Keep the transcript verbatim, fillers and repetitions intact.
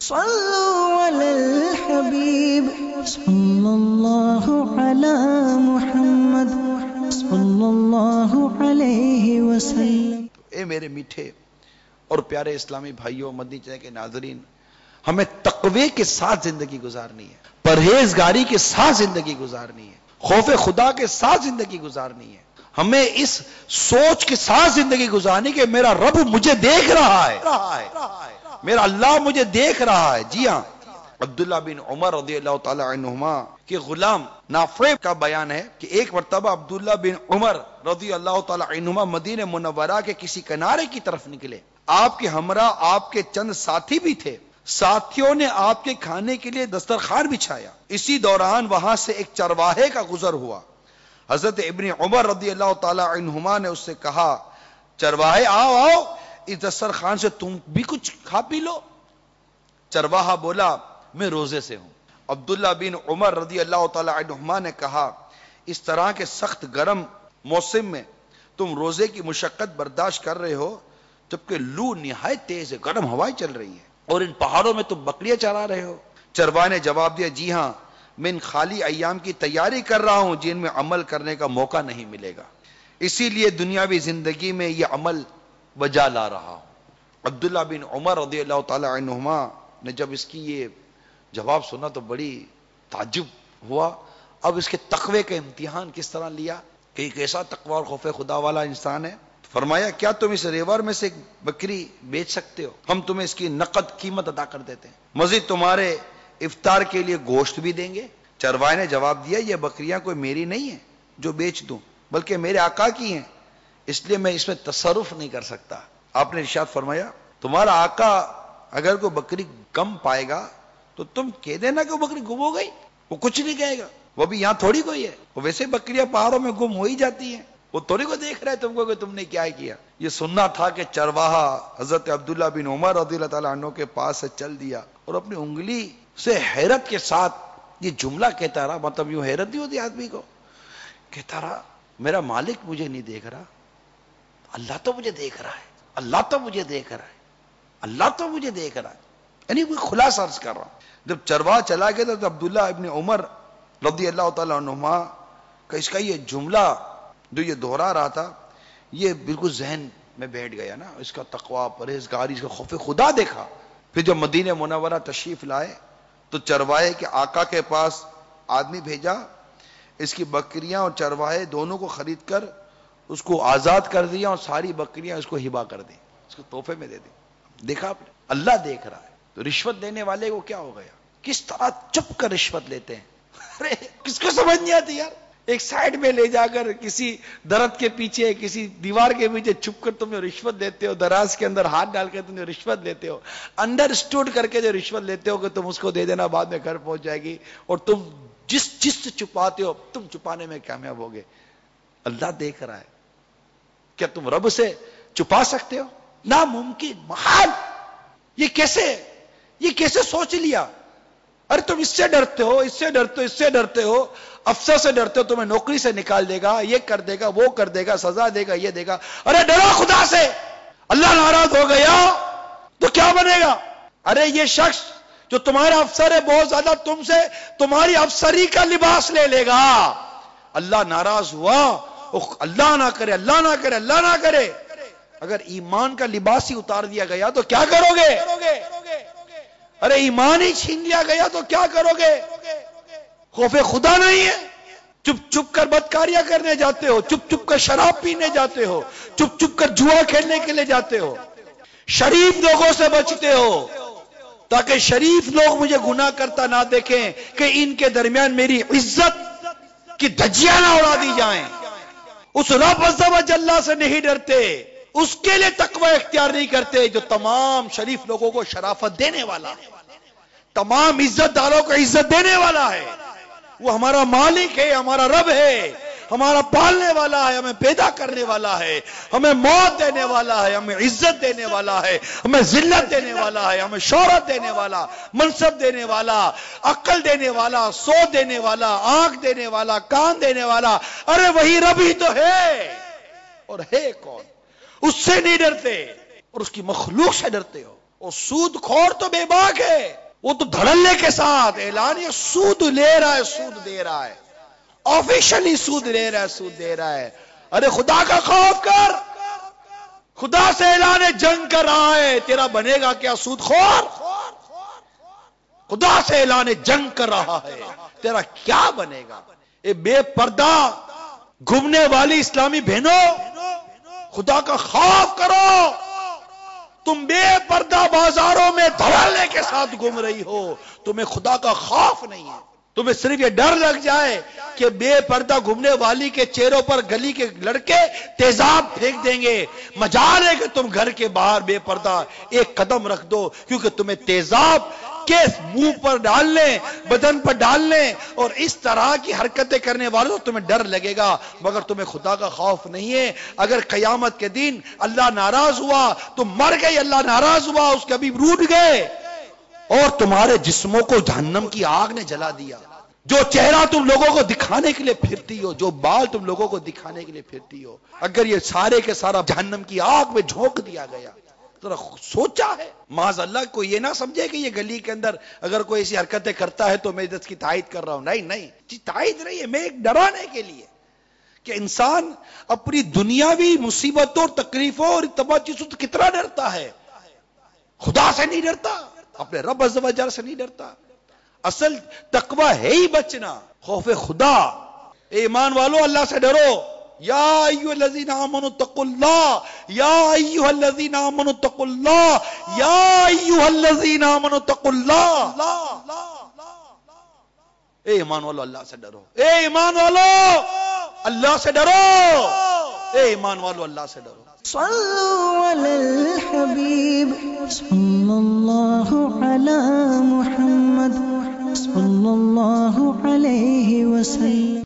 صلوا على الحبيب صلى الله على محمد صلى الله عليه وسلم۔ اے میرے میٹھے اور پیارے اسلامی بھائیوں، مدنی چینل کے ناظرین، ہمیں تقوی کے ساتھ زندگی گزارنی ہے، پرہیزگاری کے ساتھ زندگی گزارنی ہے، خوف خدا کے ساتھ زندگی گزارنی ہے، ہمیں اس سوچ کے ساتھ زندگی گزارنی کہ میرا رب مجھے دیکھ رہا ہے، میرا اللہ مجھے دیکھ رہا ہے۔ جی ہاں، عبداللہ بن عمر رضی اللہ تعالی عنہما کے غلام نافع کا بیان ہے کہ ایک مرتبہ عبداللہ بن عمر رضی اللہ تعالی عنہما مدینہ منورہ کے کسی کنارے کی طرف نکلے، آپ کے ہمراہ آپ کے چند ساتھی بھی تھے، ساتھیوں نے آپ کے کھانے کے لیے دسترخوان بچھایا۔ اسی دوران وہاں سے ایک چرواہے کا گزر ہوا، حضرت ابن عمر رضی اللہ تعالی عنہما نے اس سے کہا، چرواہے آؤ آؤ، اس دسترخوان سے تم بھی کچھ کھا پی لو۔ چرواہا بولا، میں روزے سے ہوں۔ عبداللہ بن عمر رضی اللہ تعالی عنہما نے کہا، اس طرح کے سخت گرم موسم میں تم روزے کی مشقت برداشت کر رہے ہو جبکہ لو نہایت تیز ہے، گرم ہوائیں چل رہی ہے، اور ان پہاڑوں میں تم بکریاں چرا رہے ہو۔ چرواہے نے جواب دیا، جی ہاں، میں ان خالی ایام کی تیاری کر رہا ہوں جن میں عمل کرنے کا موقع نہیں ملے گا، اسی لیے دنیاوی زندگی میں یہ عمل بجا لا رہا ہوں۔ عبداللہ بن عمر رضی اللہ تعالی عنہما نے جب اس کی یہ جواب سنا تو بڑی تعجب ہوا۔ اب اس کے تقوی کا امتحان کس طرح لیا کہ ایک ایسا تقوی اور خوف خدا والا انسان ہے۔ فرمایا، کیا تم اس ریور میں سے ایک بکری بیچ سکتے ہو؟ ہم تمہیں اس کی نقد قیمت ادا کر دیتے ہیں، مزید تمہارے افطار کے لیے گوشت بھی دیں گے۔ چرواہے نے جواب دیا، یہ بکریاں کوئی میری نہیں ہیں جو بیچ دوں، بلکہ میرے آقا کی ہیں، اس لیے میں اس میں تصرف نہیں کر سکتا۔ آپ نے ارشاد فرمایا، تمہارا آقا اگر کوئی بکری کم پائے گا تو تم کہہ دینا کہ وہ بکری گم ہو گئی، وہ کچھ نہیں کہے گا، وہ بھی یہاں تھوڑی کوئی ہے، وہ ویسے بکریاں پہاڑوں میں گم ہو ہی جاتی ہیں، وہ تھوڑی کو دیکھ رہا ہے تم کو کہ تم نے کیا کیا۔ یہ سننا تھا کہ چرواہا حضرت عبداللہ بن عمر رضی اللہ تعالیٰ عنہ کے پاس سے چل دیا اور اپنی انگلی سے حیرت کے ساتھ یہ جملہ کہتا رہا، مطلب یوں حیرت نہیں ہوتی آدمی کو، کہتا رہا، میرا مالک مجھے نہیں دیکھ رہا، اللہ تو مجھے دیکھ رہا ہے، اللہ تو مجھے دیکھ رہا ہے، اللہ تو مجھے دیکھ رہا ہے۔ یعنی کوئی خلاصہ عرض کر رہا ہوں۔ جب چرواہا چلا گیا تو عبداللہ ابن عمر رضی اللہ تعالیٰ عنہما کا اس کا یہ جملہ جو یہ دہرا رہا تھا، یہ بالکل ذہن میں بیٹھ گیا نا، اس کا تقوی، پرہیزگاری، اس کا خوف خدا دیکھا۔ پھر جب مدینہ منورہ تشریف لائے تو چرواہے کے آقا کے پاس آدمی بھیجا، اس کی بکریاں اور چرواہے دونوں کو خرید کر اس کو آزاد کر دیا اور ساری بکریاں اس کو ہبا کر دی، اس کو تحفے میں دے دی۔ دیکھا آپ نے، اللہ دیکھ رہا ہے۔ تو رشوت دینے والے کو کیا ہو گیا، کس طرح چپ کر رشوت لیتے ہیں، ارے کس کو سمجھ نہیں آتی یار، ایک سائڈ میں لے جا کر کسی درخت کے پیچھے، کسی دیوار کے پیچھے چھپ کر تم رشوت دیتے ہو، دراز کے اندر ہاتھ ڈال کے تم رشوت لیتے ہو، انڈرسٹوڈ کر کے جو رشوت لیتے ہو کہ تم اس کو دے دینا، بعد میں گھر پہنچ جائے گی، اور تم جس جس سے چھپاتے ہو تم چھپانے میں کامیاب ہوگے۔ اللہ دیکھ رہا ہے، کیا تم رب سے چھپا سکتے ہو؟ ناممکن، محال۔ یہ کیسے یہ کیسے سوچ لیا؟ ارے تم اس سے ڈرتے ہو، اس سے ڈرتے ہو، اس سے ڈرتے ہو، افسر سے ڈرتے ہو، تمہیں نوکری سے نکال دے گا، یہ کر دے گا، وہ کر دے گا، سزا دے گا، یہ دے گا، ارے ڈرو خدا سے۔ اللہ ناراض ہو گیا تو کیا بنے گا؟ ارے یہ شخص جو تمہارا افسر ہے بہت زیادہ تم سے تمہاری افسری کا لباس لے لے گا۔ اللہ ناراض ہوا، اللہ نہ کرے، اللہ نہ کرے، اللہ نہ کرے، اگر ایمان کا لباس ہی اتار دیا گیا تو کیا کرو گے؟ ارے ایمان ہی چھین لیا گیا تو کیا کرو گے؟ خوف خدا نہیں ہے، چپ چپ کر بدکاریاں کرنے جاتے ہو، چپ چپ کر شراب پینے جاتے ہو، چپ چپ کر جوا کھیلنے کے لیے جاتے ہو، شریف لوگوں سے بچتے ہو تاکہ شریف لوگ مجھے گناہ کرتا نہ دیکھیں کہ ان کے درمیان میری عزت کی دھجیاں نہ اڑا دی جائیں۔ اس رب عز و جل سے نہیں ڈرتے، اس کے لیے تقوی اختیار نہیں کرتے جو تمام شریف لوگوں کو شرافت دینے والا ہے، تمام عزت داروں کو عزت دینے والا ہے۔ وہ ہمارا مالک ہے، ہمارا رب ہے، ہمارا پالنے والا ہے، ہمیں پیدا کرنے والا ہے، ہمیں موت دینے والا ہے، ہمیں عزت دینے والا ہے، ہمیں ذلت دینے والا ہے، ہمیں شہرت دینے والا، منصب دینے والا، عقل دینے والا، سوچ دینے والا، آنکھ دینے والا، کان دینے والا۔ ارے وہی رب ہی تو ہے، اور ہے کون؟ اس سے نہیں ڈرتے اور اس کی مخلوق سے ڈرتے ہو۔ اور سود خور تو بے باک ہے، وہ تو دھڑلے کے ساتھ اعلان یہ سود لے رہا ہے، سود دے رہا ہے، آفیشلی سود لے رہا ہے، سود دے رہا ہے۔ ارے خدا کا خوف کر، خدا سے اعلان جنگ کر رہا ہے، تیرا بنے گا کیا سود خور؟ خدا سے اعلان جنگ کر رہا ہے، تیرا کیا بنے گا؟ اے بے پردہ گھومنے والی اسلامی بہنوں، خدا کا خوف کرو۔ تم بے پردہ بازاروں میں دھڑلے کے ساتھ گھوم رہی ہو، تمہیں خدا کا خوف نہیں ہے۔ تمہیں صرف یہ ڈر لگ جائے کہ بے پردہ گھومنے والی کے چہروں پر گلی کے لڑکے تیزاب پھینک دیں گے، مجال ہے کہ تم گھر کے باہر بے پردہ ایک قدم رکھ دو، کیونکہ تمہیں تیزاب کے منہ پر ڈالنے، بدن پر ڈالنے اور اس طرح کی حرکتیں کرنے والوں تمہیں ڈر لگے گا، مگر تمہیں خدا کا خوف نہیں ہے۔ اگر قیامت کے دن اللہ ناراض ہوا، تم مر گئی، اللہ ناراض ہوا، اس کے حبیب روٹ گئے اور تمہارے جسموں کو جہنم کی آگ نے جلا دیا، جو چہرہ تم لوگوں کو دکھانے کے لیے پھرتی ہو، جو بال تم لوگوں کو دکھانے کے لیے پھرتی ہو، اگر یہ سارے کے سارا جہنم کی آگ میں جھونک دیا گیا، ذرا سوچا ہے؟ معاذ اللہ کوئی یہ نہ سمجھے کہ یہ گلی کے اندر اگر کوئی ایسی حرکتیں کرتا ہے تو میں اس کی تائید کر رہا ہوں، نہیں نہیں جی، تائید نہیں ہے، میں ایک ڈرانے کے لیے کہ انسان اپنی دنیاوی مصیبتوں اور تکلیفوں اور تمام چیزوں سے کتنا ڈرتا ہے، خدا سے نہیں ڈرتا، اپنے رب عز و جل سے نہیں ڈرتا۔ اصل تقوی ہے ہی بچنا، خوف خدا۔ اے ایمان والو اللہ سے ڈرو، یا ایھا الذین آمنوا اتقوا اللہ، یا ایھا الذین آمنوا اتقوا اللہ، یا ایھا الذین آمنوا اتقوا اللہ۔ اے ایمان والو اللہ سے ڈرو، اے ایمان والو اللہ سے ڈرو، اے ایمان والو اللہ سے ڈرو۔ صلوا علی الحبیب صلی اللہ علی محمد صلی اللہ علیہ وسلم۔